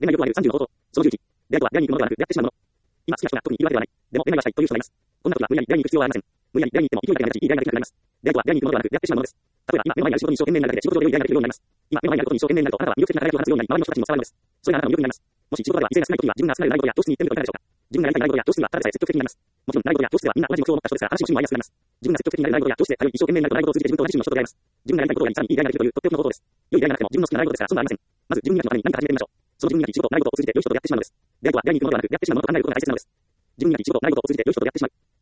恋愛欲はある30のこと。その11。出会いとは出会いに行くものではなく、出会ってしまうもの。今好きな人が特にいるわけではない。でも恋愛がしたいという人がいます。こんな時は無理やり出会いに行く必要はありません。無理やり出会いに行っても勢いだけが目立ち、いい出会いができなくなります。出会いとは出会いに行くものではなく、出会ってしまうものです。例えば、今目の前にある仕事に一生懸命になるだけで仕事上で良い出会いができるようになります。今目の前にあることに一生懸命になると、あなたは魅力的な輝きを放つようになり、周りの人たちにも伝わるのです。それがあなたの魅力になります。もし仕事場では異性が少ない時には、自分が少ないライバルや教室に行ってみるといかがでしょうか。自分がやりたいライバルや教室にはただでさえ積極的になります。もちろんライバルや教室ではみんな同じ目標を持った人ですから、話も趣味も合いやすくなります。自分が積極的になるライバルや教室で通い、一生懸命になるとライバルを通じて自分と同じ趣味の人と出会います。自分がやりたいことがさらにいい出会いができるというとっておきのことです。良い出会いがなくても自分の好きなライバルですから損はありません。まず自分磨きのために何か始めてみましょう。その自分磨き仕事、ライバルを通じて良い人と出会ってしまうのです。出会いとは出会いに行くものではなく、出会ってしまうものと離れることが大切なのです。自分磨き仕事、ライバルを通じて良い人と出会ってしまう。